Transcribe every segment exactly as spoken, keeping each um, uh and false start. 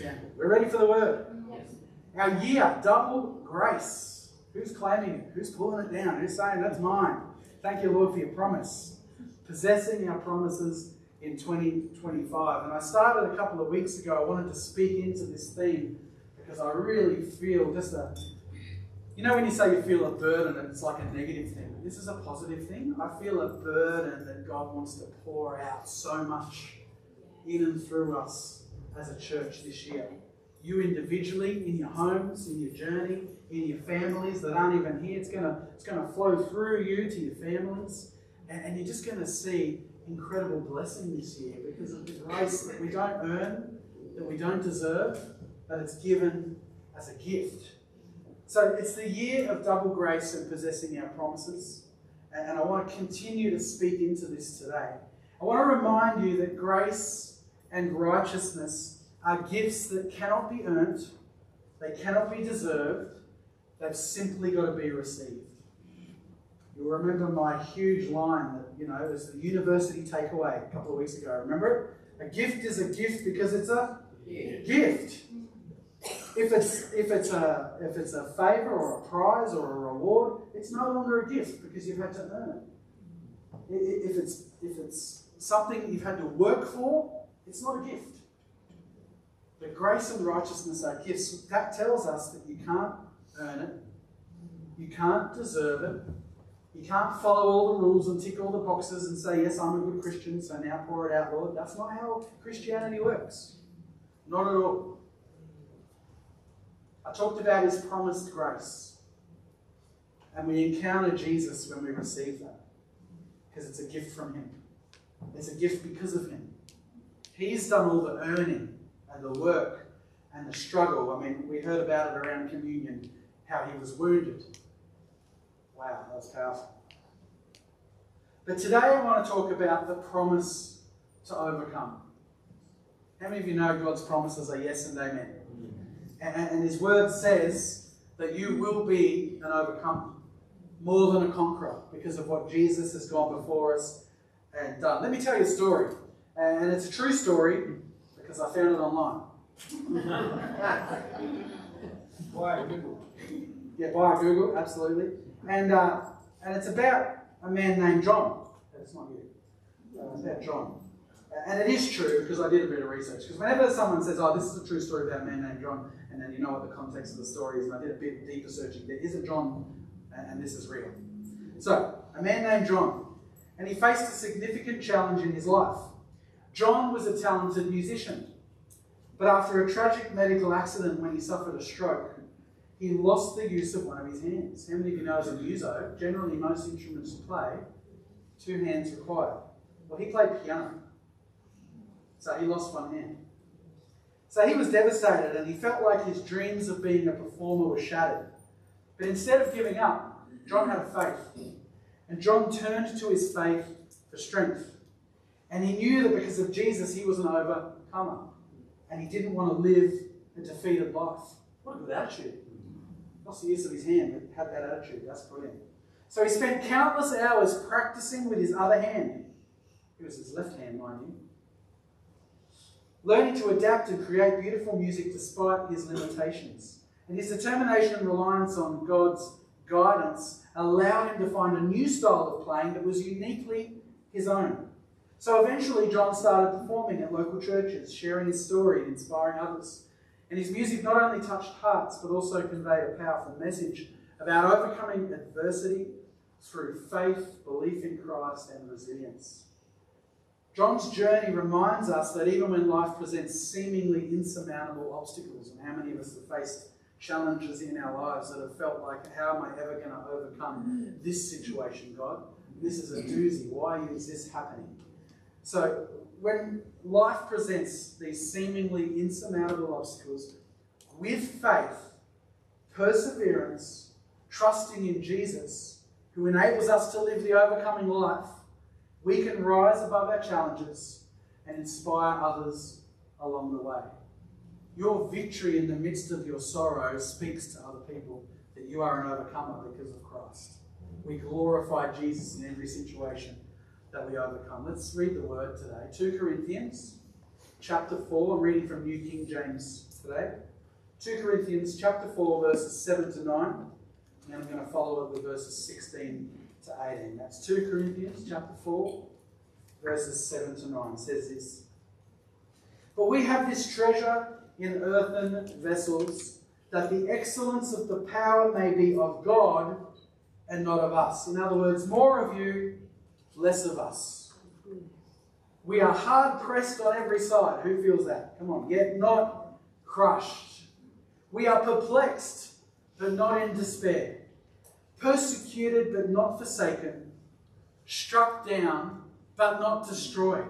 example. We're ready for the word. Yes. Our year, double grace. Who's claiming it? Who's pulling it down? Who's saying, that's mine? Thank you, Lord, for your promise. Possessing our promises in twenty twenty-five. And I started a couple of weeks ago. I wanted to speak into this theme because I really feel just a... You know when you say you feel a burden and it's like a negative thing? This is a positive thing. I feel a burden that God wants to pour out so much in and through us as a church this year. You individually, in your homes, in your journey, in your families that aren't even here. It's going to it's going to flow through you to your families. And, and you're just going to see incredible blessing this year because of the grace that we don't earn, that we don't deserve, but it's given as a gift. So it's the year of double grace and possessing our promises. And I want to continue to speak into this today. I want to remind you that grace and righteousness are gifts that cannot be earned, they cannot be deserved, they've simply got to be received. You'll remember my huge line that, you know, was the university takeaway a couple of weeks ago. Remember it? A gift is a gift because it's a Yeah. gift. If it's if it's a if it's a favour or a prize or a reward, it's no longer a gift because you've had to earn it. If it's if it's something you've had to work for, it's not a gift. But grace and righteousness are gifts. That tells us that you can't earn it, you can't deserve it, you can't follow all the rules and tick all the boxes and say, yes, I'm a good Christian, so now pour it out, Lord. That's not how Christianity works. Not at all. I talked about his promised grace. And we encounter Jesus when we receive that. Because it's a gift from him. It's a gift because of him. He's done all the earning and the work and the struggle. I mean, we heard about it around communion, how he was wounded. Wow, that was powerful. But today I want to talk about the promise to overcome. How many of you know God's promises are yes and amen? And his word says that you will be an overcomer, more than a conqueror, because of what Jesus has gone before us and done. Let me tell you a story. And it's a true story because I found it online. Why Google? Yeah, via Google, absolutely. And uh, and it's about a man named John. That's not you. Uh, it's about John. And it is true because I did a bit of research. Because whenever someone says, oh, this is a true story about a man named John, and then you know what the context of the story is, and I did a bit deeper searching, there is a John, and this is real. So, a man named John, and he faced a significant challenge in his life. John was a talented musician, but after a tragic medical accident when he suffered a stroke, he lost the use of one of his hands. How many of you know as a muso, generally most instruments you play, two hands required. Well, he played piano. So he lost one hand. So he was devastated and he felt like his dreams of being a performer were shattered. But instead of giving up, John had faith. And John turned to his faith for strength. And he knew that because of Jesus, he was an overcomer. And he didn't want to live a defeated life. What a good attitude. Lost the use of his hand, but had that attitude. That's brilliant. So he spent countless hours practicing with his other hand. It was his left hand, mind you. Learning to adapt and create beautiful music despite his limitations. And his determination and reliance on God's guidance allowed him to find a new style of playing that was uniquely his own. So eventually John started performing at local churches, sharing his story and inspiring others. And his music not only touched hearts, but also conveyed a powerful message about overcoming adversity through faith, belief in Christ, and resilience. John's journey reminds us that even when life presents seemingly insurmountable obstacles, and how many of us have faced challenges in our lives that have felt like, how am I ever going to overcome this situation, God? This is a doozy. Why is this happening? So when life presents these seemingly insurmountable obstacles, with faith, perseverance, trusting in Jesus, who enables us to live the overcoming life, we can rise above our challenges and inspire others along the way. Your victory in the midst of your sorrow speaks to other people that you are an overcomer because of Christ. We glorify Jesus in every situation that we overcome. Let's read the word today. Second Corinthians chapter four. I'm reading from New King James today. Second Corinthians chapter four, verses seven to nine. And I'm going to follow it with verses sixteen to eighteen. That's Second Corinthians chapter four, verses seven to nine. It says this. But we have this treasure in earthen vessels, that the excellence of the power may be of God and not of us. In other words, more of you, less of us. We are hard pressed on every side. Who feels that? Come on, yet not crushed. We are perplexed, but not in despair. Persecuted, but not forsaken. Struck down, but not destroyed.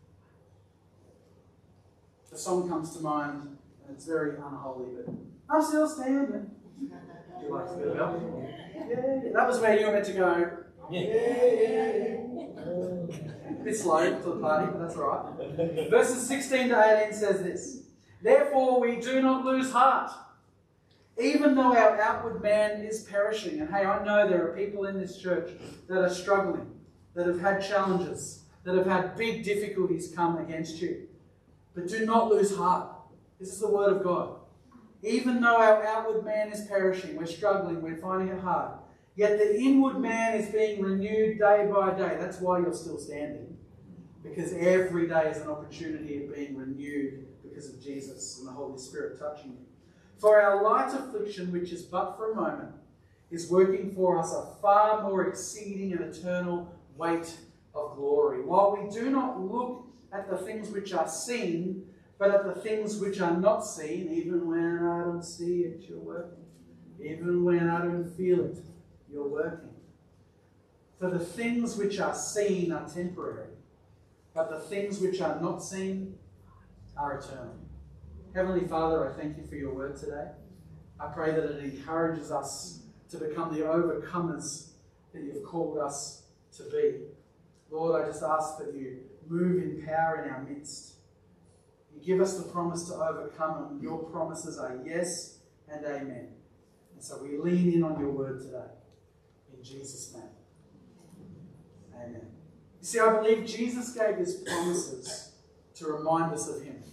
The song comes to mind, and it's very unholy, but I'm still standing. Do you like to go about? Yeah, that was where you were meant to go. Yeah, yeah, yeah. A bit slow to the party, but that's all right. Verses sixteen to eighteen says this. Therefore we do not lose heart, even though our outward man is perishing. And hey, I know there are people in this church that are struggling, that have had challenges, that have had big difficulties come against you. But do not lose heart. This is the word of God. Even though our outward man is perishing, we're struggling, we're finding it hard, yet the inward man is being renewed day by day. That's why you're still standing. Because every day is an opportunity of being renewed because of Jesus and the Holy Spirit touching you. For our light affliction, which is but for a moment, is working for us a far more exceeding and eternal weight of glory. While we do not look at the things which are seen, but at the things which are not seen, even when I don't see it, you're working. Even when I don't feel it, you're working. For the things which are seen are temporary, but the things which are not seen are eternal. Heavenly Father, I thank you for your word today. I pray that it encourages us to become the overcomers that you've called us to be. Lord, I just ask that you move in power in our midst. You give us the promise to overcome, and your promises are yes and amen. And so we lean in on your word today. In Jesus' name. Amen. You see, I believe Jesus gave his promises to remind us of him.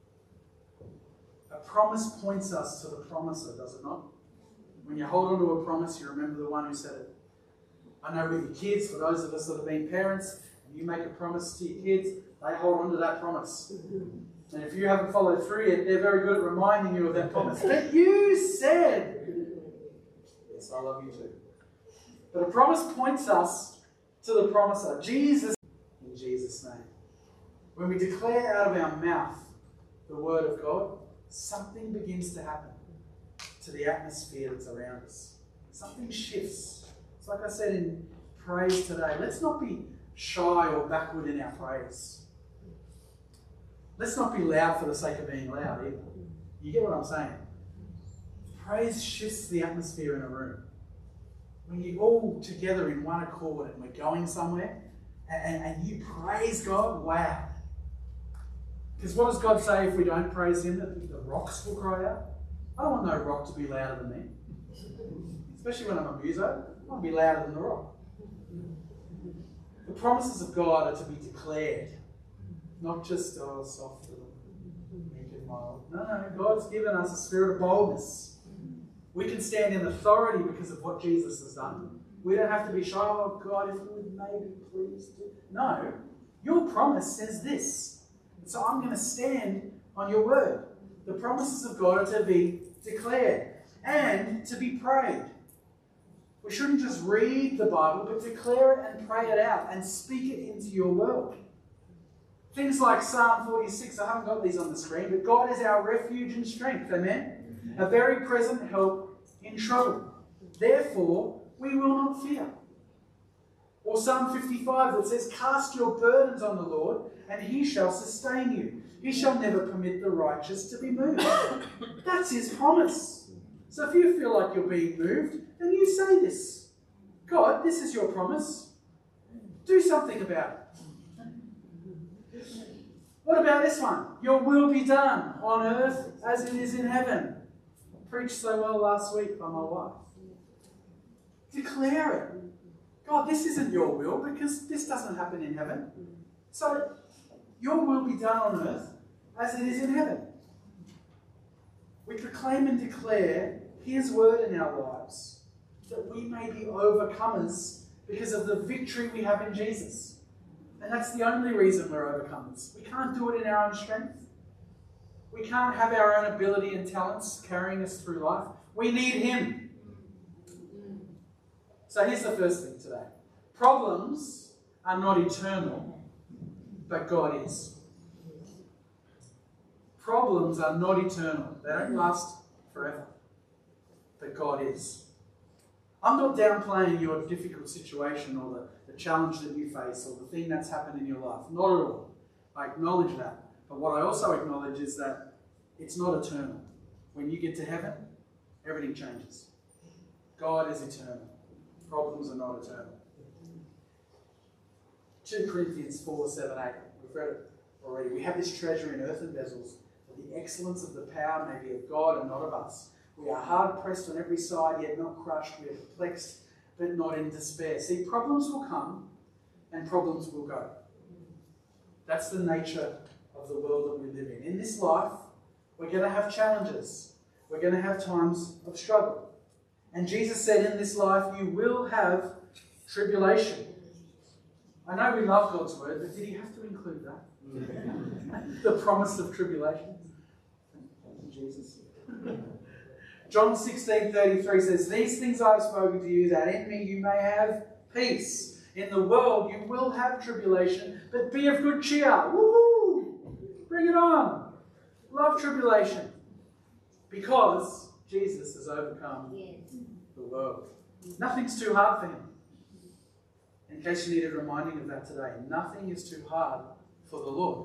A promise points us to the promiser, does it not? When you hold on to a promise, you remember the one who said it. I know with your kids, for those of us that have been parents, and you make a promise to your kids, they hold on to that promise. And if you haven't followed through yet, they're very good at reminding you of that promise. But you said, yes, I love you too. But a promise points us to the promiser, Jesus, in Jesus' name. When we declare out of our mouth the word of God, something begins to happen to the atmosphere that's around us. Something shifts. It's like I said in praise today. Let's not be shy or backward in our praise. Let's not be loud for the sake of being loud either. You get what I'm saying? Praise shifts the atmosphere in a room. When you're all together in one accord and we're going somewhere and, and you praise God, wow. Because what does God say if we don't praise him? That the rocks will cry out? I don't want no rock to be louder than me. Especially when I'm a muso. I want to be louder than the rock. The promises of God are to be declared. Not just, oh, soft and meek and mild. No, no, God's given us a spirit of boldness. We can stand in authority because of what Jesus has done. We don't have to be shy, oh God, if you would maybe please do. No, your promise says this. So I'm going to stand on your word. The promises of God are to be declared and to be prayed. We shouldn't just read the Bible, but declare it and pray it out and speak it into your world. Things like Psalm forty-six, I haven't got these on the screen, but God is our refuge and strength, amen? A very present help in trouble. Therefore, we will not fear. Or Psalm fifty-five that says, cast your burdens on the Lord, and he shall sustain you. He shall never permit the righteous to be moved. That's his promise. So if you feel like you're being moved, then you say this. God, this is your promise. Do something about it. What about this one? Your will be done on earth as it is in heaven. Preached so well last week by my wife. Declare it. God, this isn't your will because this doesn't happen in heaven. So your will be done on earth as it is in heaven. We proclaim and declare His word in our lives, that we may be overcomers because of the victory we have in Jesus. And that's the only reason we're overcomers. We can't do it in our own strength. We can't have our own ability and talents carrying us through life. We need Him. So here's the first thing today. Problems are not eternal, but God is. Problems are not eternal. They don't last forever, but God is. I'm not downplaying your difficult situation or the, the challenge that you face or the thing that's happened in your life. Not at all. I acknowledge that. But what I also acknowledge is that it's not eternal. When you get to heaven, everything changes. God is eternal. Problems are not eternal. Second Corinthians four, seven, eight. We've read it already. We have this treasure in earthen vessels, that the excellence of the power may be of God and not of us. We are hard pressed on every side, yet not crushed. We are perplexed, but not in despair. See, problems will come and problems will go. That's the nature of the world that we live in. In this life, we're going to have challenges. We're going to have times of struggle. And Jesus said, in this life, you will have tribulation. I know we love God's word, but did He have to include that? The promise of tribulation? Jesus. John sixteen thirty-three says, these things I have spoken to you, that in me you may have peace. In the world you will have tribulation, but be of good cheer. Woohoo! Bring it on. Love tribulation. Because Jesus has overcome the world. Nothing's too hard for Him. In case you needed reminding of that today, nothing is too hard for the Lord.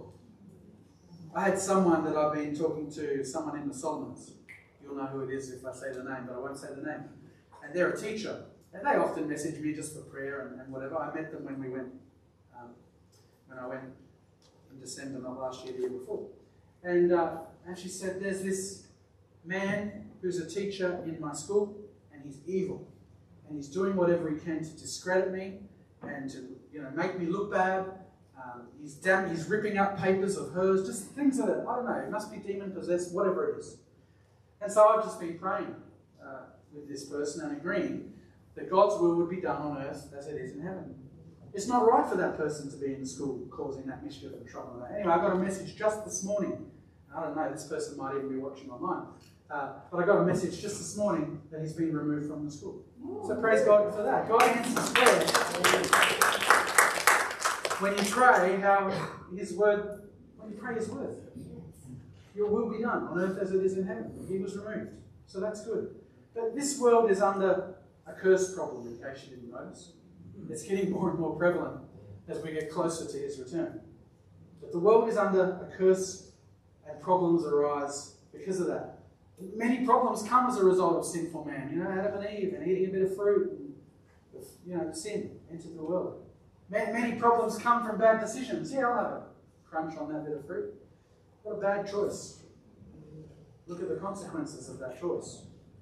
I had someone that I've been talking to, someone in the Solomons. You'll know who it is if I say the name, but I won't say the name. And they're a teacher. And they often message me just for prayer and, and whatever. I met them when we went, um, when I went in December, not last year, the year before. And, uh, and she said, there's this man who's a teacher in my school, and he's evil. And he's doing whatever he can to discredit me and to, you know, make me look bad. Um, he's down, he's ripping up papers of hers, just things that are, I don't know, it must be demon-possessed, whatever it is. And so I've just been praying uh, with this person and agreeing that God's will would be done on earth as it is in heaven. It's not right for that person to be in the school causing that mischief and trouble. Anyway, I got a message just this morning. I don't know, this person might even be watching online. Uh, but I got a message just this morning that he's been removed from the school. So praise God for that. God answers prayer. When you pray, how His word, when you pray His word, your will be done on earth as it is in heaven. He was removed. So that's good. But this world is under a curse problem, in case you didn't notice. It's getting more and more prevalent as we get closer to His return. But the world is under a curse and problems arise because of that. Many problems come as a result of sinful man. You know, Adam and Eve and eating a bit of fruit. And, you know, sin entered the world. Many problems come from bad decisions. Yeah, I'll have a crunch on that bit of fruit. What a bad choice. Look at the consequences of that choice.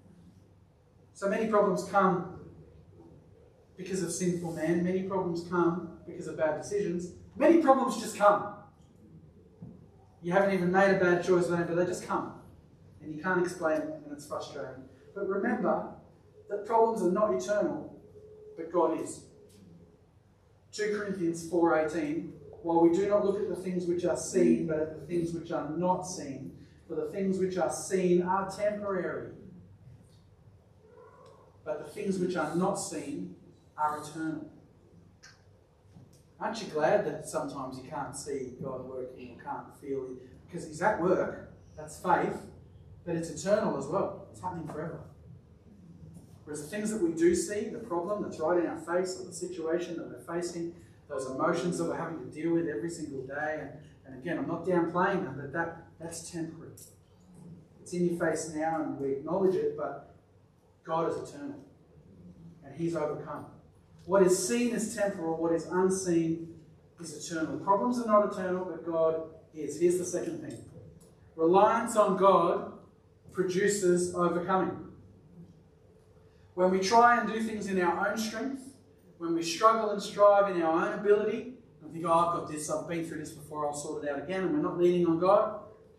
So many problems come because of sinful man. Many problems come because of bad decisions. Many problems just come. You haven't even made a bad choice, but they just come. And you can't explain it, and it's frustrating. But remember that problems are not eternal, but God is. Second Corinthians four eighteen, while we do not look at the things which are seen, but at the things which are not seen, for the things which are seen are temporary, but the things which are not seen are eternal. Aren't you glad that sometimes you can't see God working or can't feel it? Because He's at work, that's faith, but it's eternal as well. It's happening forever. Whereas the things that we do see, the problem that's right in our face, or the situation that we're facing, those emotions that we're having to deal with every single day, and, and again, I'm not downplaying them, but that, that's temporary. It's in your face now and we acknowledge it, but God is eternal. And He's overcome. What is seen is temporal, what is unseen is eternal. Problems are not eternal, but God is. Here's the second thing. Reliance on God produces overcoming. When we try and do things in our own strength, when we struggle and strive in our own ability, and think, oh, I've got this, I've been through this before, I'll sort it out again, and we're not leaning on God,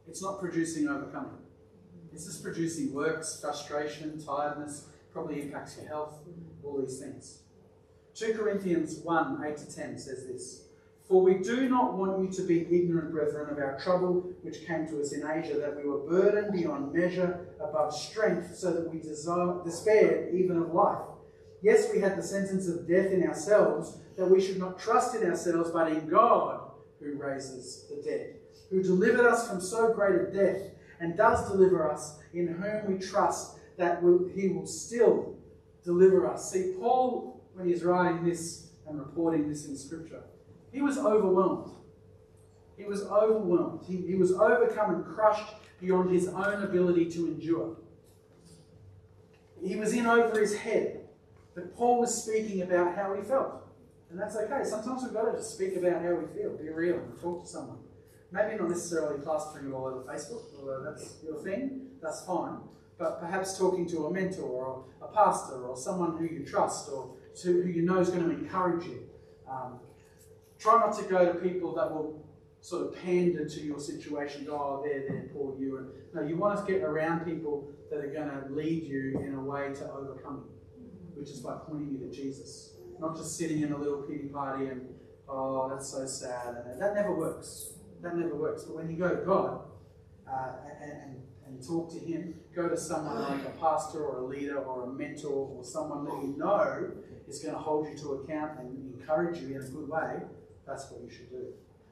it's not producing overcoming. It's just producing works, frustration, tiredness, probably impacts your health, all these things. two Corinthians one, eight to ten says this. For we do not want you to be ignorant, brethren, of our trouble which came to us in Asia, that we were burdened beyond measure above strength, so that we desire, despaired even of life. Yes, we had the sentence of death in ourselves, that we should not trust in ourselves, but in God, who raises the dead, who delivered us from so great a death, and does deliver us, in whom we trust that he will still deliver us. See, Paul, when he's writing this and reporting this in Scripture, he was overwhelmed. He was overwhelmed. He, he was overcome and crushed beyond his own ability to endure. He was in over his head. But Paul was speaking about how he felt. And that's okay. Sometimes we've got to just speak about how we feel. Be real and talk to someone. Maybe not necessarily plastering it all over Facebook, although that's your thing. That's fine. But perhaps talking to a mentor or a pastor or someone who you trust or to, who you know is going to encourage you. Um, try not to go to people that will sort of pander to your situation. Go, oh, there, there, poor you. And no, you want to get around people that are going to lead you in a way to overcome you, which is by pointing you to Jesus. Not just sitting in a little pity party and, oh, that's so sad. And that never works. That never works. But when you go to God uh, and, and, and talk to him, go to someone like a pastor or a leader or a mentor or someone that you know is going to hold you to account and encourage you in a good way, that's what you should do.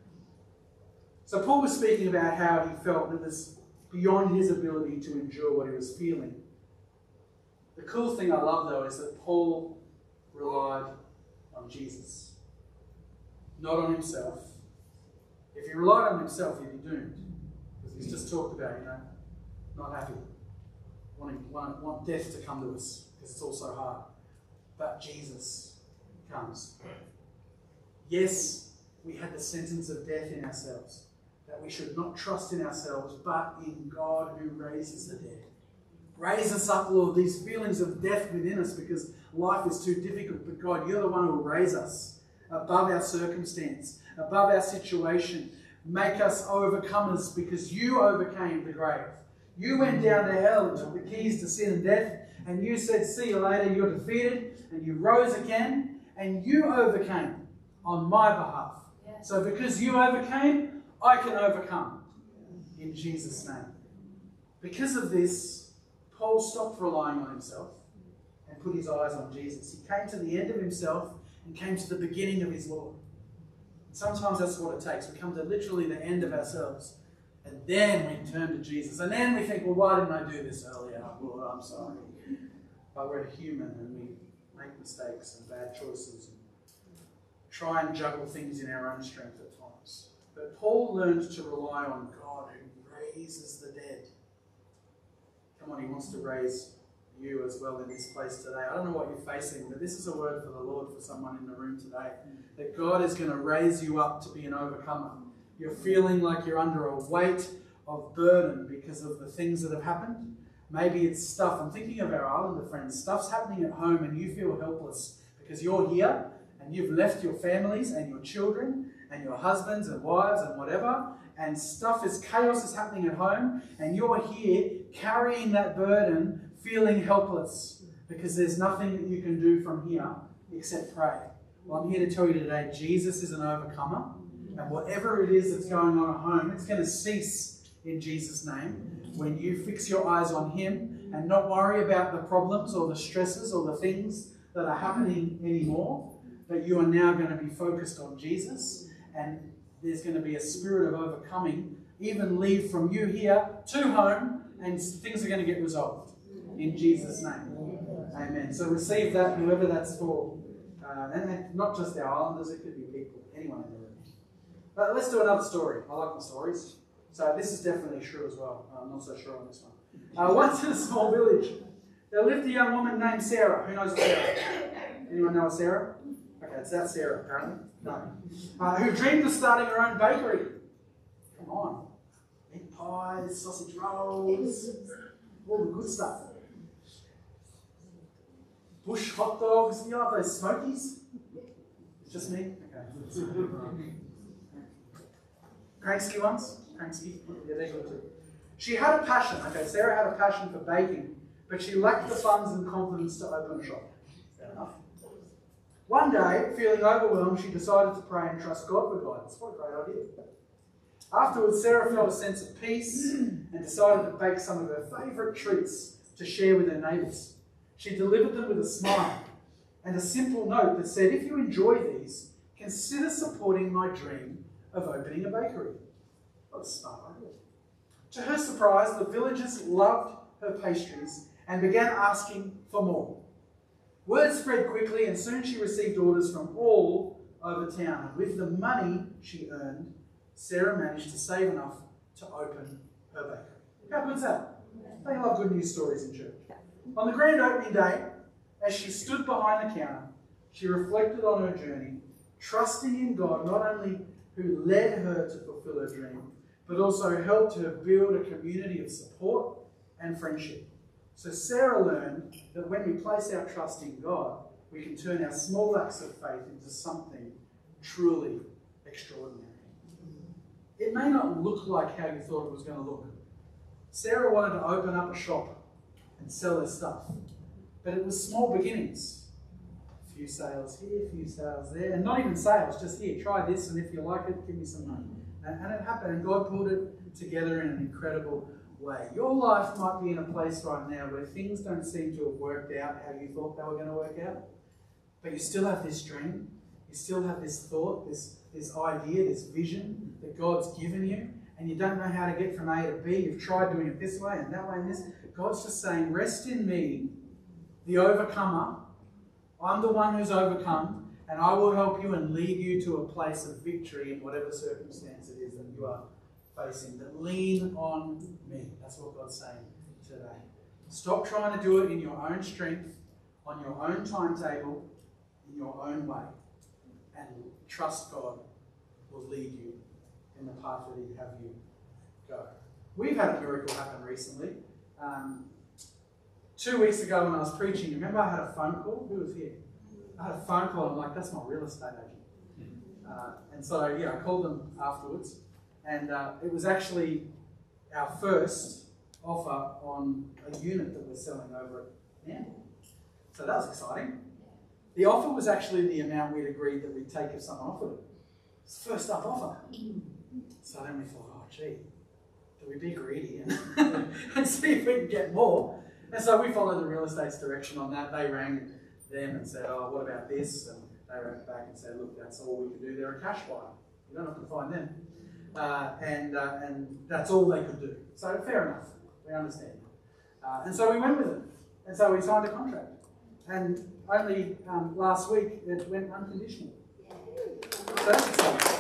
So Paul was speaking about how he felt it was beyond his ability to endure what he was feeling. The cool thing I love, though, is that Paul relied on Jesus, not on himself. If he relied on himself, he'd be doomed. Because he's just talked about, you know, not happy. Wanting, want, want death to come to us, because it's all so hard. But Jesus comes. Yes, we had the sentence of death in ourselves, that we should not trust in ourselves, but in God who raises the dead. Raise us up, Lord, these feelings of death within us, because life is too difficult. But God, you're the one who will raise us above our circumstance, above our situation. Make us overcomers, because you overcame the grave. You went down to hell and took the keys to sin and death, and you said, see you later, you're defeated, and you rose again, and you overcame on my behalf. Yes. So because you overcame, I can overcome in Jesus' name. Because of this, Paul stopped relying on himself and put his eyes on Jesus. He came to the end of himself and came to the beginning of his Lord. Sometimes that's what it takes. We come to literally the end of ourselves, and then we turn to Jesus. And then we think, well, why didn't I do this earlier? Lord, I'm sorry. But we're human and we make mistakes and bad choices and try and juggle things in our own strength at times. But Paul learned to rely on God who raises the dead. Come on, he wants to raise you as well in this place today. I don't know what you're facing, but this is a word for the Lord for someone in the room today. That God is going to raise you up to be an overcomer. You're feeling like you're under a weight of burden because of the things that have happened. Maybe it's stuff. I'm thinking of our Islander friends. Stuff's happening at home and you feel helpless because you're here and you've left your families and your children and your husbands and wives and whatever, and stuff is, chaos is happening at home, and you're here carrying that burden, feeling helpless because there's nothing that you can do from here except pray. Well, I'm here to tell you today, Jesus is an overcomer, and whatever it is that's going on at home, it's going to cease in Jesus' name when you fix your eyes on him and not worry about the problems or the stresses or the things that are happening anymore, but you are now going to be focused on Jesus, and there's going to be a spirit of overcoming, even leave from you here to home, and things are going to get resolved in Jesus' name. Amen. So receive that, whoever that's for. Uh, and not just our Islanders, it could be people, anyone in the room. But let's do another story. I like my stories. So this is definitely true as well. I'm not so sure on this one. Uh, once in a small village, there lived a young woman named Sarah. Who knows Sarah? Anyone know a Sarah? Okay, it's that Sarah, apparently. No. Uh, who dreamed of starting her own bakery. Come on. Meat pies, sausage rolls, all the good stuff. Bush hot dogs. You like those smokies? Just me? Okay. Cranksky ones? Kranksky? Yeah, they're good too. She had a passion. Okay, Sarah had a passion for baking, but she lacked the funds and confidence to open a shop. Fair enough. One day, feeling overwhelmed, she decided to pray and trust God for guidance. What a great idea. Afterwards, Sarah felt a sense of peace and decided to bake some of her favourite treats to share with her neighbours. She delivered them with a smile and a simple note that said, if you enjoy these, consider supporting my dream of opening a bakery. What a smart idea. To her surprise, the villagers loved her pastries and began asking for more. Word spread quickly and soon she received orders from all over town. And with the money she earned, Sarah managed to save enough to open her bakery. How good's that? They love good news stories in church. On the grand opening day, as she stood behind the counter, she reflected on her journey, trusting in God, not only who led her to fulfill her dream, but also helped her build a community of support and friendship. So Sarah learned that when we place our trust in God, we can turn our small acts of faith into something truly extraordinary. It may not look like how you thought it was going to look. Sarah wanted to open up a shop and sell her stuff, but it was small beginnings. A few sales here, a few sales there, and not even sales, just here, try this, and if you like it, give me some money. And, and it happened, and God pulled it together in an incredible way. Your life might be in a place right now where things don't seem to have worked out how you thought they were going to work out, but you still have this dream, you still have this thought, this, this idea, this vision that God's given you, and you don't know how to get from A to B. You've tried doing it this way and that way and this. God's just saying, rest in me, the overcomer. I'm the one who's overcome, and I will help you and lead you to a place of victory in whatever circumstance it is that you are facing. That lean on me. That's what God's saying today. Stop trying to do it in your own strength, on your own timetable, in your own way, and trust God will lead you in the path that He'd have you go. We've had a miracle happen recently. Um, two weeks ago when I was preaching, remember I had a phone call? Who was here? I had a phone call and I'm like, that's my real estate agent. Uh, and so, yeah, I called them afterwards. And uh, it was actually our first offer on a unit that we're selling over at Nambour. So that was exciting. The offer was actually the amount we'd agreed that we'd take if someone offered it. It's the first up offer. So then we thought, oh, gee, do we be greedy and, and see if we can get more? And so we followed the real estate's direction on that. They rang them and said, oh, what about this? And they rang back and said, look, that's all we can do. They're a cash buyer. You don't have to find them. Uh, and, uh, and that's all they could do. So fair enough. We understand. Uh, and so we went with it. And so we signed a contract. And only um, last week it went unconditional. So that's exciting.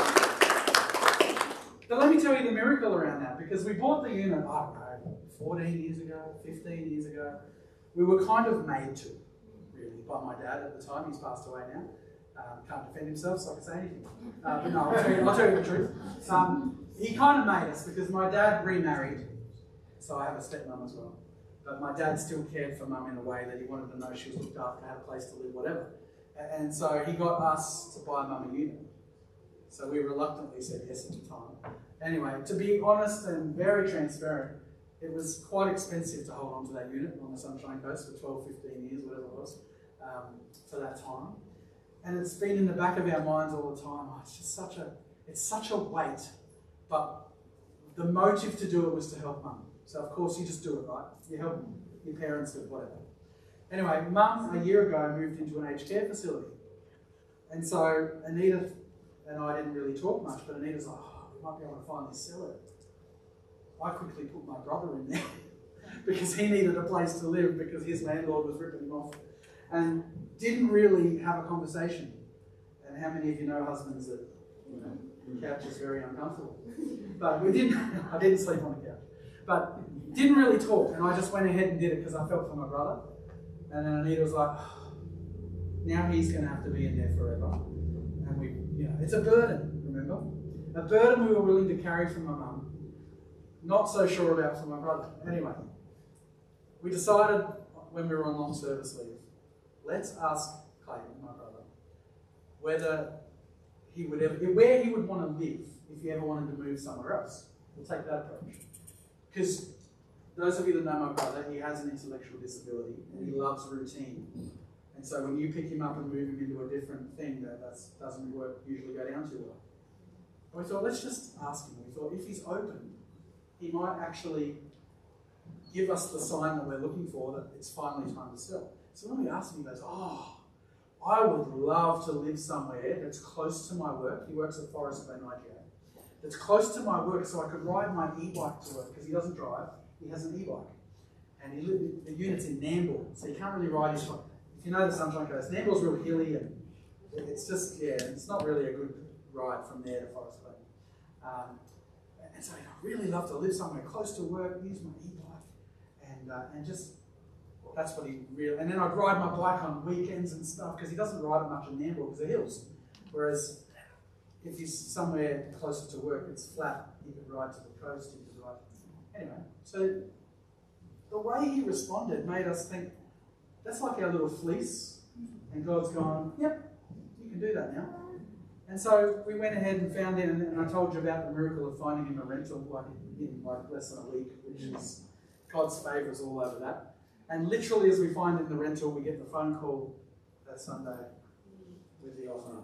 But let me tell you the miracle around that, because we bought the unit, I don't know, fourteen years ago, fifteen years ago. We were kind of made to, really, by my dad at the time. He's passed away now. Um, can't defend himself, so I can say anything. Uh, but no, I'll tell, you, I'll tell you the truth. Um, he kind of made us, because my dad remarried, so I have a stepmom as well. But my dad still cared for mum in a way that he wanted to know she was looked after, had a place to live, whatever. And so he got us to buy mum a unit. So we reluctantly said yes at the time. Anyway, to be honest and very transparent, it was quite expensive to hold on to that unit on the Sunshine Coast for twelve, fifteen years, whatever it was, um, for that time. And it's been in the back of our minds all the time. Oh, it's just such a, it's such a weight. But the motive to do it was to help mum. So of course you just do it, right? You help your parents with whatever. Anyway, mum a year ago moved into an aged care facility. And so Anita and I didn't really talk much, but Anita's like, oh, we might be able to finally sell it. I quickly put my brother in there because he needed a place to live because his landlord was ripping him off. And didn't really have a conversation. And how many of you know husbands that, you know, the couch is very uncomfortable? But we didn't, I didn't sleep on the couch. But didn't really talk, and I just went ahead and did it because I felt for my brother. And then Anita was like, oh, now he's going to have to be in there forever. And we, you know, it's a burden, remember? A burden we were willing to carry from my mum. Not so sure about for my brother. Anyway, we decided when we were on long service leave, let's ask Clayton, my brother, whether he would ever, where he would want to live if he ever wanted to move somewhere else. We'll take that approach. Because those of you that know my brother, he has an intellectual disability and he loves routine. And so when you pick him up and move him into a different thing, that that's, doesn't work, usually go down too well. And we thought, let's just ask him. We thought, if he's open, he might actually give us the sign that we're looking for, that it's finally time to sell. So when we asked him, he goes, oh, I would love to live somewhere that's close to my work. He works at Forest Glen I G A. That's close to my work so I could ride my e-bike to work, because he doesn't drive, he has an e-bike. And he lives, the unit's in Nambour, so he can't really ride his bike. If you know the Sunshine Coast, Nambour's real hilly, and it's just, yeah, it's not really a good ride from there to Forest Glen. Um, and so I'd really love to live somewhere close to work, use my e-bike, and, uh, and just, that's what he really, and then I'd ride my bike on weekends and stuff, because he doesn't ride it much in Nambour because of the hills. Whereas if he's somewhere closer to work, it's flat, he could ride to the coast, he could ride. Anyway, so the way he responded made us think, that's like our little fleece, and God's gone, yep, you can do that now. And so we went ahead and found him, and I told you about the miracle of finding him a rental like in like less than a week, which is God's favour is all over that. And literally as we find him the rental, we get the phone call that Sunday with the offer.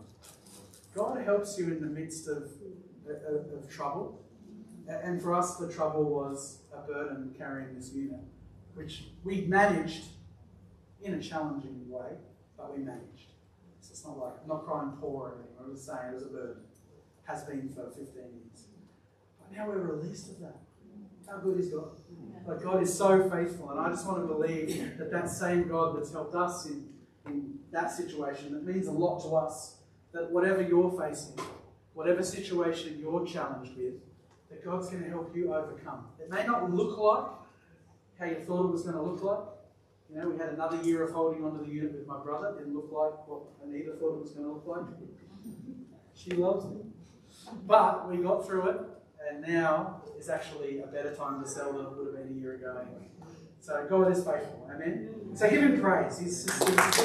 God helps you in the midst of, of, of trouble. And for us, the trouble was a burden carrying this unit, which we managed in a challenging way, but we managed. So it's not like, I'm not crying poor or anything. I was saying it was a burden. Has been for fifteen years. But now we're released of that. How good is God? Like, God is so faithful, and I just want to believe that that same God that's helped us in, in that situation, that means a lot to us, that whatever you're facing, whatever situation you're challenged with, that God's going to help you overcome. It may not look like how you thought it was going to look like. You know, we had another year of holding onto the unit with my brother. It didn't look like what Anita thought it was going to look like. She loves me. But we got through it, and now is actually a better time to sell than it would have been a year ago anyway. So God is faithful. Amen? So give him praise. He's, he's, he's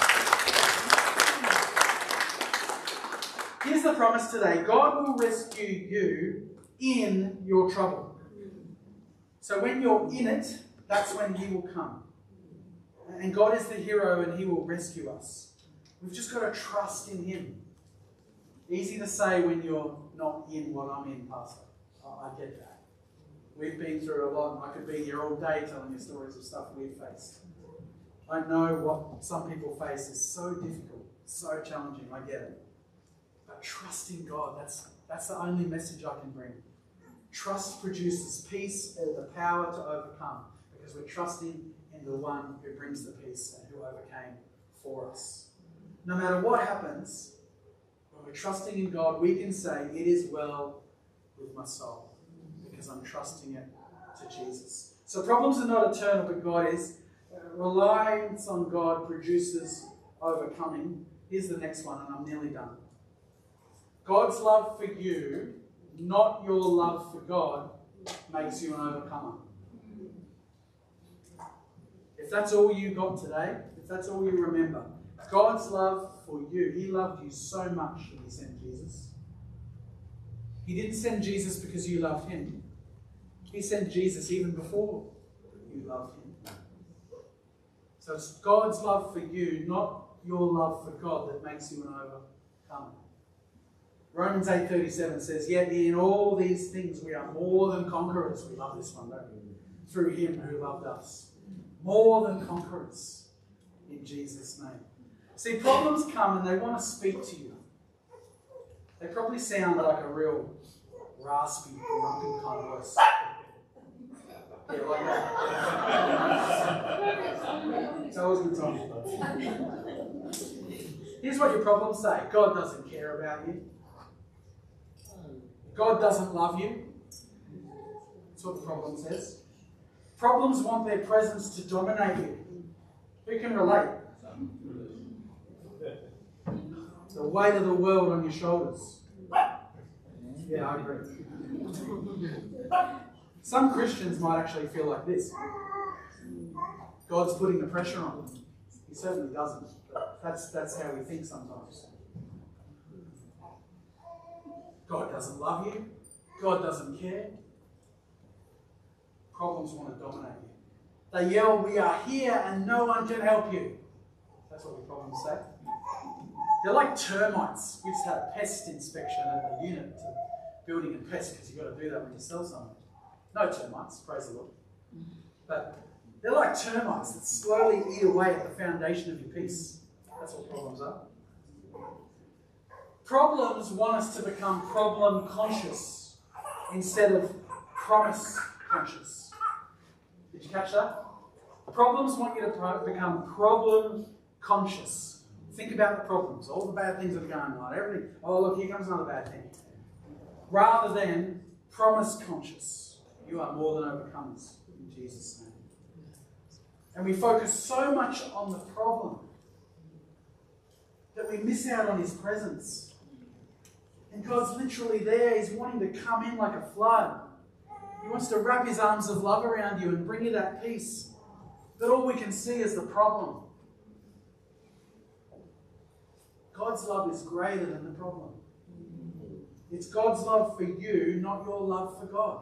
Here's the promise today. God will rescue you in your trouble. So when you're in it, that's when he will come. And God is the hero, and he will rescue us. We've just got to trust in him. Easy to say when you're not in what I'm in, Pastor. I get that. We've been through a lot, and I could be here all day telling you stories of stuff we've faced. I know what some people face is so difficult, so challenging. I get it. But trust in God, that's, that's the only message I can bring. Trust produces peace and the power to overcome, because we're trusting in the one who brings the peace and who overcame for us. No matter what happens, when we're trusting in God, we can say, it is well with my soul, because I'm trusting it to Jesus. So problems are not eternal, but God is. Reliance on God produces overcoming. Here's the next one, and I'm nearly done. God's love for you, not your love for God, makes you an overcomer. If that's all you got today, if that's all you remember, God's love for you, he loved you so much that he sent Jesus. He didn't send Jesus because you loved him. He sent Jesus even before you loved him. So it's God's love for you, not your love for God, that makes you an overcomer. Romans eight thirty-seven says, yet in all these things we are more than conquerors. We love this one, don't we? Through him who loved us. More than conquerors in Jesus' name. See, problems come and they want to speak to you. They probably sound like a real raspy, grumpy kind of voice. Yeah, like that. It's always a good time. Here's what your problems say. God doesn't care about you. God doesn't love you. That's what the problem says. Problems want their presence to dominate you. Who can relate? The weight of the world on your shoulders. Yeah, I agree. Some Christians might actually feel like this. God's putting the pressure on them. He certainly doesn't. But that's, that's how we think sometimes. God doesn't love you. God doesn't care. Problems want to dominate you. They yell, we are here and no one can help you. That's what the problems say. They're like termites. We just had a pest inspection at the unit to building and pest, because you've got to do that when you sell something. No termites, praise the Lord. But they're like termites that slowly eat away at the foundation of your peace. That's what problems are. Problems want us to become problem conscious instead of promise conscious. Did you catch that? Problems want you to pro- become problem conscious. Think about the problems, all the bad things that are going on, everything. Oh, look, here comes another bad thing. Rather than promise conscious. You are more than overcomers in Jesus' name. And we focus so much on the problem that we miss out on his presence. And God's literally there. He's wanting to come in like a flood. He wants to wrap his arms of love around you and bring you that peace. But all we can see is the problem. God's love is greater than the problem. It's God's love for you, not your love for God.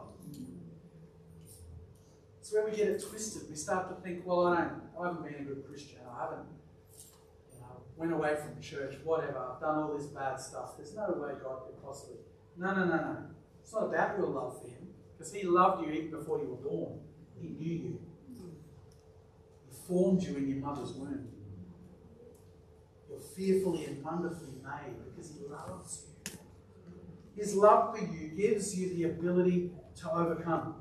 It's where we get it twisted. We start to think, well, I don't, I haven't been a good Christian. I haven't, you know, went away from church, whatever. I've done all this bad stuff. There's no way God could possibly. No, no, no, no. It's not about your love for him, because he loved you even before you were born. He knew you. He formed you in your mother's womb. You're fearfully and wonderfully made because he loves you. His love for you gives you the ability to overcome.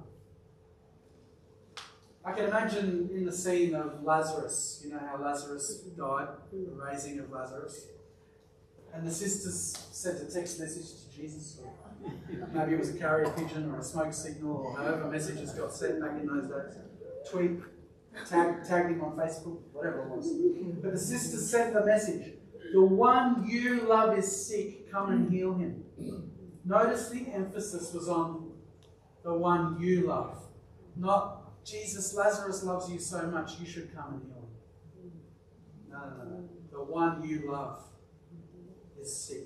I can imagine in the scene of Lazarus, you know how Lazarus died, the raising of Lazarus. And the sisters sent a text message to Jesus, or maybe it was a carrier pigeon or a smoke signal, or however messages got sent back in those days. Tweet, tag, tagged him on Facebook, whatever it was. But the sisters sent the message, the one you love is sick, come and heal him. Notice the emphasis was on the one you love, not Jesus, Lazarus loves you so much, you should come and heal him. No, no, no. The one you love is sick.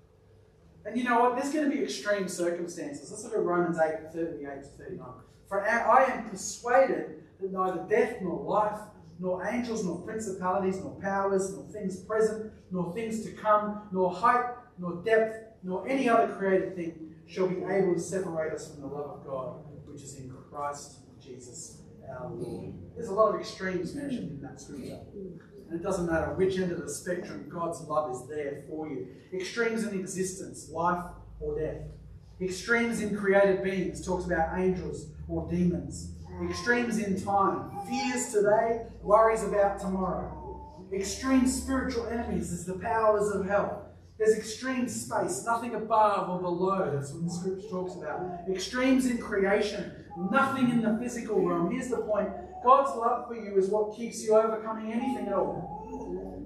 And you know what? There's going to be extreme circumstances. Let's look at Romans eight, thirty-eight to thirty-nine. For I am persuaded that neither death nor life, nor angels, nor principalities, nor powers, nor things present, nor things to come, nor height, nor depth, nor any other created thing shall be able to separate us from the love of God, which is in Christ Jesus our Lord. There's a lot of extremes mentioned in that scripture. And it doesn't matter which end of the spectrum, God's love is there for you. Extremes in existence, life or death. Extremes in created beings, talks about angels or demons. Extremes in time, fears today, worries about tomorrow. Extreme spiritual enemies is the powers of hell. There's extreme space, nothing above or below. That's what the scripture talks about. Extremes in creation, nothing in the physical realm. Here's the point. God's love for you is what keeps you overcoming anything at all.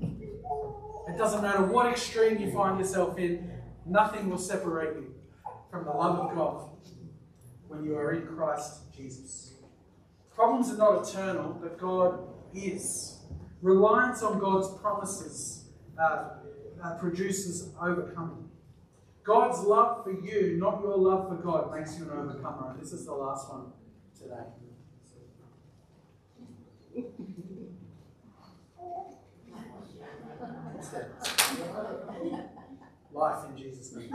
It doesn't matter what extreme you find yourself in, nothing will separate you from the love of God when you are in Christ Jesus. Problems are not eternal, but God is. Reliance on God's promises uh, uh, produces overcoming. God's love for you, not your love for God, makes you an overcomer. And this is the last one today. What's that? Life in Jesus' name.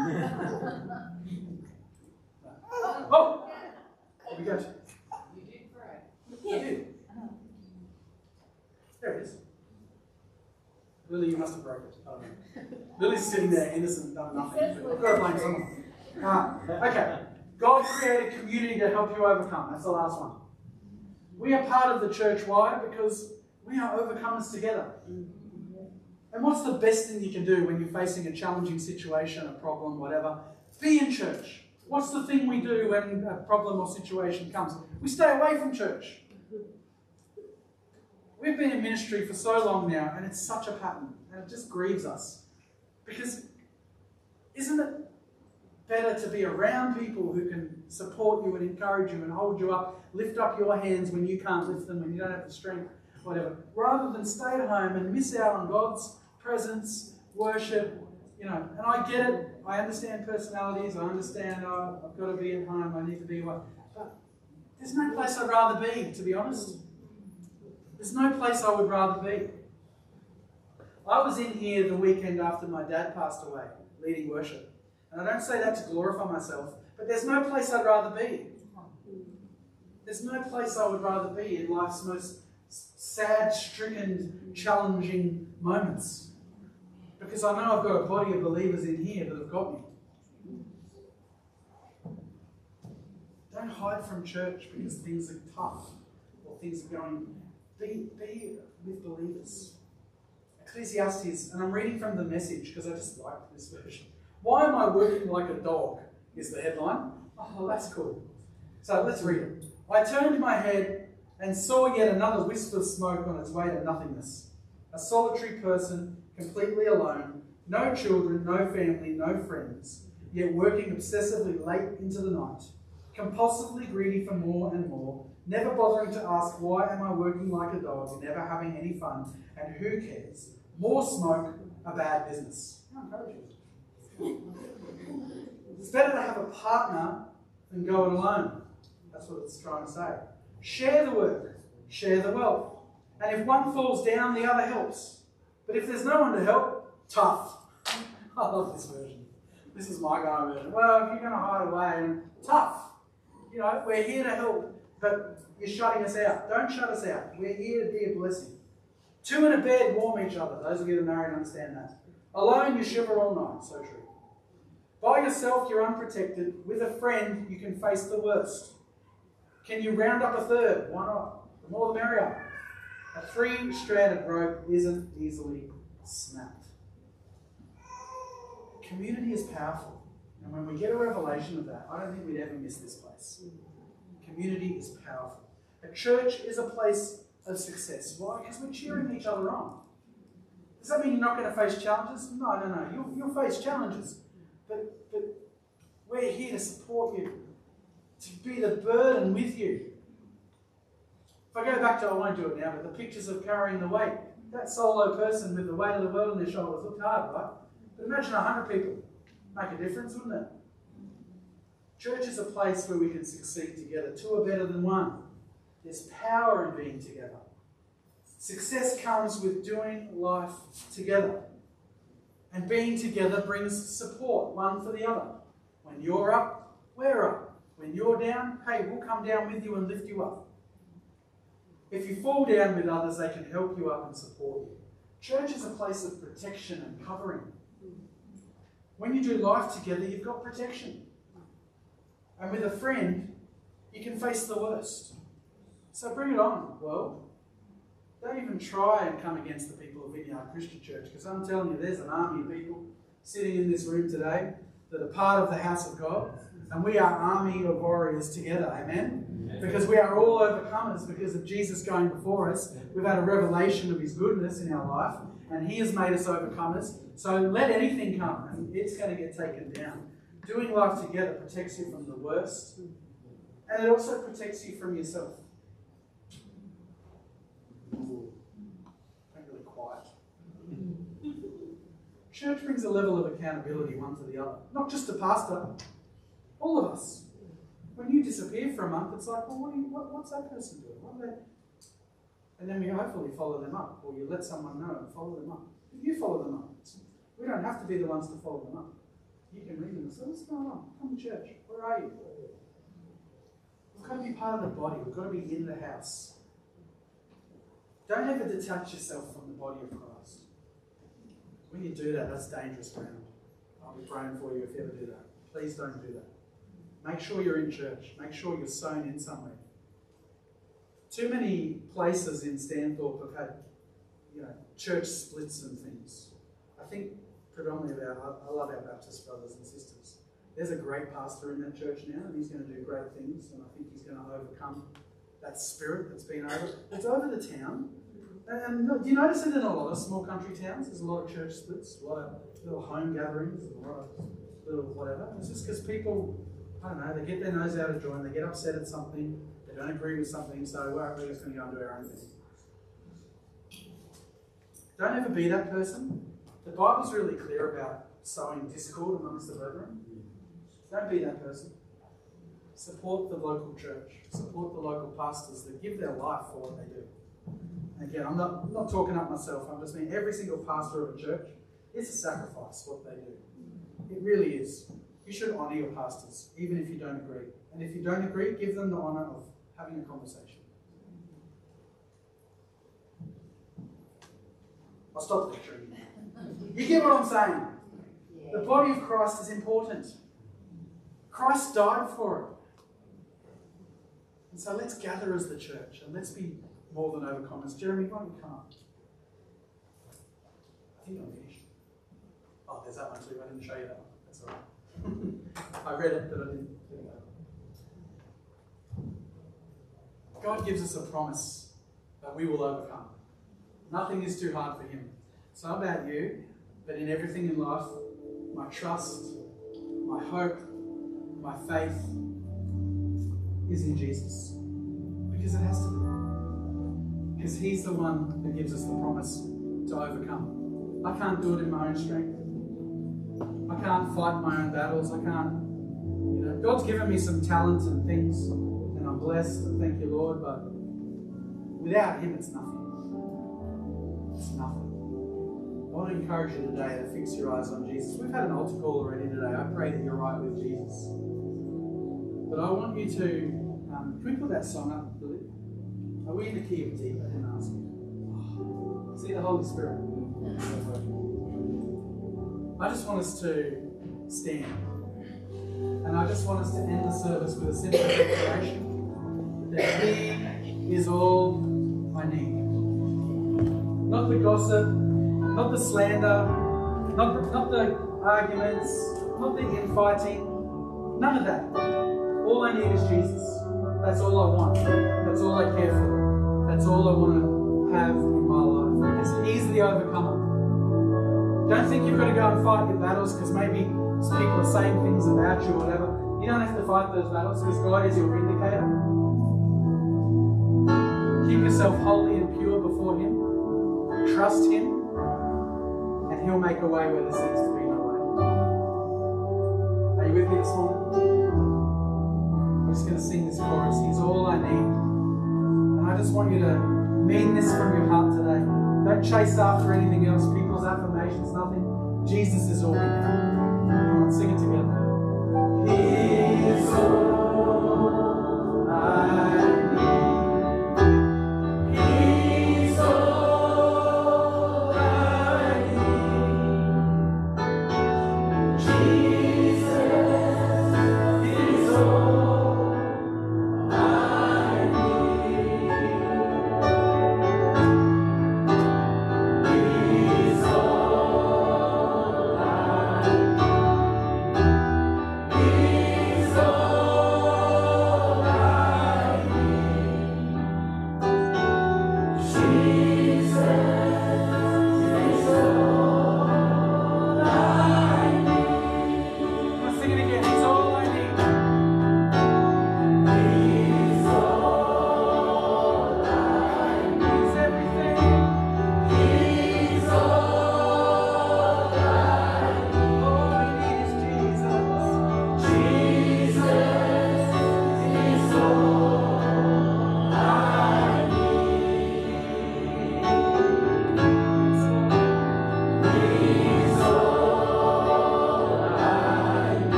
Oh! Here we go. You did pray. I did. There it is. Lily, you must have broken it. I don't know. Lily's sitting there innocent, done nothing. I've got to blame someone. Uh, okay. God created community to help you overcome. That's the last one. We are part of the church. Why? Because we are overcomers together. And what's the best thing you can do when you're facing a challenging situation, a problem, whatever? Be in church. What's the thing we do when a problem or situation comes? We stay away from church. We've been in ministry for so long now, and it's such a pattern, and it just grieves us. Because isn't it better to be around people who can support you and encourage you and hold you up, lift up your hands when you can't lift them, when you don't have the strength, whatever, rather than stay at home and miss out on God's presence, worship, you know, and I get it. I understand personalities. I understand, oh, I've got to be at home. I need to be what. But there's no place I'd rather be, to be honest. There's no place I would rather be. I was in here the weekend after my dad passed away, leading worship. And I don't say that to glorify myself, but there's no place I'd rather be. There's no place I would rather be in life's most sad, stricken, challenging moments. Because I know I've got a body of believers in here that have got me. Don't hide from church because things are tough or things are going. Be, be with believers. Ecclesiastes, and I'm reading from the Message because I just like this version. Why am I working like a dog? Is the headline. Oh, that's cool. So let's read it. I turned my head and saw yet another wisp of smoke on its way to nothingness. A solitary person, completely alone, no children, no family, no friends, yet working obsessively late into the night, compulsively greedy for more and more, never bothering to ask why am I working like a dog, never having any fun, and who cares? More smoke, a bad business. I encourage you. It's better to have a partner than go it alone. That's what it's trying to say. Share the work, share the wealth. And if one falls down, the other helps. But if there's no one to help, tough. I love this version. This is my guy version. Well, if you're going to hide away, and tough. You know, we're here to help, but you're shutting us out. Don't shut us out. We're here to be a blessing. Two in a bed warm each other. Those of you that are married understand that. Alone, you shiver all night. So true. By yourself, you're unprotected. With a friend, you can face the worst. Can you round up a third? Why not? The more the merrier. A three-stranded rope isn't easily snapped. Community is powerful. And when we get a revelation of that, I don't think we'd ever miss this place. Community is powerful. A church is a place of success. Why? Because we're cheering each other on. Does that mean you're not going to face challenges? No, no, no. You'll, you'll face challenges. But, but we're here to support you, to be the burden with you. If I go back to, I won't do it now, but the pictures of carrying the weight, that solo person with the weight of the world on their shoulders looked hard, right? But imagine a hundred people. Make a difference, wouldn't it? Church is a place where we can succeed together. Two are better than one. There's power in being together. Success comes with doing life together. And being together brings support, one for the other. When you're up, we're up. When you're down, hey, we'll come down with you and lift you up. If you fall down with others, they can help you up and support you. Church is a place of protection and covering. When you do life together, you've got protection. And with a friend, you can face the worst. So bring it on, world. Don't even try and come against the people of Vineyard Christian Church, because I'm telling you, there's an army of people sitting in this room today that are part of the house of God, and we are an army of warriors together, amen? Amen? Because we are all overcomers because of Jesus going before us. We've had a revelation of his goodness in our life, and he has made us overcomers. So let anything come, and it's going to get taken down. Doing life together protects you from the worst, and it also protects you from yourself. Ooh, I'm really quiet. Church brings a level of accountability one to the other. Not just the pastor, all of us. When you disappear for a month, it's like, well, what do you, what, what's that person doing? What are they? And then we hopefully follow them up, or you let someone know and follow them up. You follow them up. We don't have to be the ones to follow them up. You can read them and say, what's going on? Come to church. Where are you? We've got to be part of the body. We've got to be in the house. Don't ever detach yourself from the body of Christ. When you do that, that's dangerous ground. I'll be praying for you if you ever do that. Please don't do that. Make sure you're in church. Make sure you're sown in somewhere. Too many places in Stanthorpe have had, you know, church splits and things. I think predominantly about, I love our Baptist brothers and sisters. There's a great pastor in that church now, and he's going to do great things, and I think he's going to overcome that spirit that's been over. It's over the town. And do you notice it in a lot of small country towns? There's a lot of church splits, a lot of little home gatherings, a lot of little whatever. It's just because people, I don't know, they get their nose out of joint, they get upset at something, they don't agree with something, so well, we're just going to go and do our own thing. Don't ever be that person. The Bible's really clear about sowing discord amongst the brethren. Don't be that person. Support the local church. Support the local pastors that give their life for what they do. Again, I'm not, I'm not talking up myself. I'm just meaning every single pastor of a church, it's a sacrifice what they do. It really is. You should honour your pastors, even if you don't agree. And if you don't agree, give them the honour of having a conversation. I'll stop lecturing now. You get what I'm saying? The body of Christ is important. Christ died for it. And so let's gather as the church and let's be more than overcomers. Jeremy, why don't you come up? I think I'm finished. Oh, there's that one too. I didn't show you that one. That's all right. I read it, but I didn't. God gives us a promise that we will overcome. Nothing is too hard for him. It's not about you, but in everything in life, my trust, my hope, my faith is in Jesus. Because it has to be. Because he's the one that gives us the promise to overcome. I can't do it in my own strength. I can't fight my own battles. I can't, you know, God's given me some talents and things, and I'm blessed, and thank you, Lord, but without him, it's nothing. It's nothing. I want to encourage you today to fix your eyes on Jesus. We've had an altar call already today. I pray that you're right with Jesus. But I want you to, um, can we put that song up, Lily? Are we in the key of D? I didn't ask you. Oh, see the Holy Spirit. I just want us to stand. And I just want us to end the service with a simple declaration that he is all I need. Not the gossip, not the slander, not the, not the arguments, not the infighting, none of that. All I need is Jesus. That's all I want. That's all I care for. That's all I want to have in my life. Because he's the overcomer. Don't think you've got to go and fight your battles because maybe people are saying things about you or whatever. You don't have to fight those battles because God is your vindicator. Keep yourself holy and pure before him. Trust him. And he'll make a way where there seems to be no way. Are you with me this morning? I'm just going to sing this chorus. He's all I need. And I just want you to mean this from your heart today. Don't chase after anything else, people's affirmations, nothing. Jesus is all we need. Come on, sing it together. He is all I need. He's all I need. Jesus is all I need. He's all I need. He's all I need.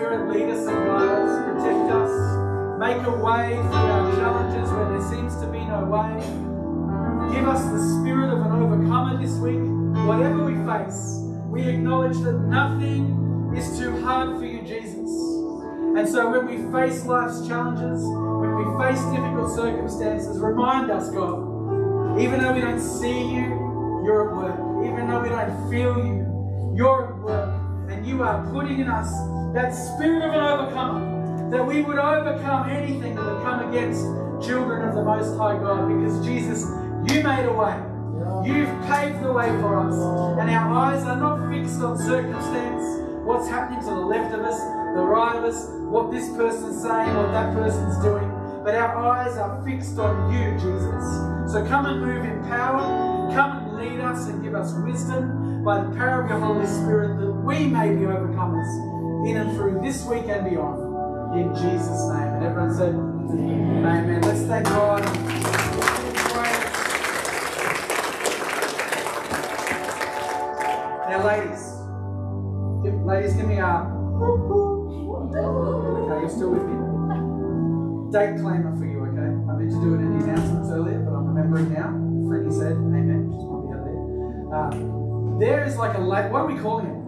Spirit, lead us and guide us, protect us, make a way through our challenges where there seems to be no way. Give us the spirit of an overcomer this week. Whatever we face, we acknowledge that nothing is too hard for you, Jesus. And so when we face life's challenges, when we face difficult circumstances, remind us, God, even though we don't see you, you're at work. Even though we don't feel you, you're at work. And you are putting in us that spirit of an overcomer, that we would overcome anything that would come against children of the Most High God. Because Jesus, you made a way. You've paved the way for us. And our eyes are not fixed on circumstance, what's happening to the left of us, the right of us, what this person's saying, what that person's doing. But our eyes are fixed on you, Jesus. So come and move in power. Come and lead us and give us wisdom by the power of your Holy Spirit, that we may be overcomers in and through this week and beyond. In Jesus' name. And everyone said, Amen. Amen. Let's thank God. Now, ladies, give, ladies, give me a. Okay, you're still with me. Date claimer for you, okay? I meant to do it in the announcements earlier, but I'm remembering now. Freddie said, Amen. She's probably out there. Uh, there is like a la- what are we calling it?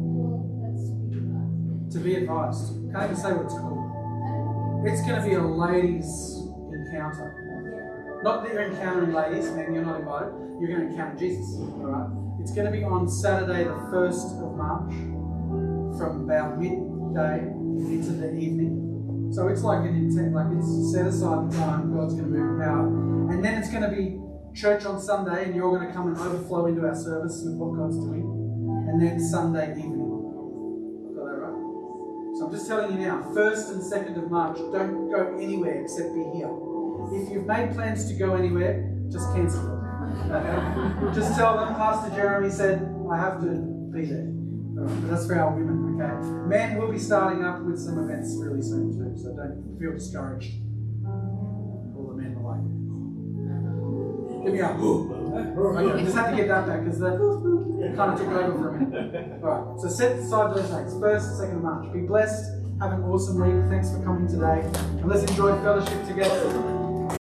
To be advised. Can't even say what it's called. It's going to be a ladies' encounter. Not that you're encountering ladies, man, you're not invited. You're going to encounter Jesus. All right. It's going to be on Saturday, the first of March, from about midday into the evening. So it's like an intent, like it's set aside the time God's going to move in power, and then it's going to be church on Sunday, and you're going to come and overflow into our service with what God's doing, and then Sunday evening. Got that right? So I'm just telling you now, first and second of March, don't go anywhere except be here. If you've made plans to go anywhere, just cancel it. Okay? Just tell them Pastor Jeremy said, I have to be there. Right, but that's for our women, okay? Men will be starting up with some events really soon too, so don't feel discouraged. All the men are like, give me up. Okay, just had to get that back because that kind of took over for a minute. Alright, so set aside those dates. First, second of March. Be blessed. Have an awesome week. Thanks for coming today. And let's enjoy fellowship together.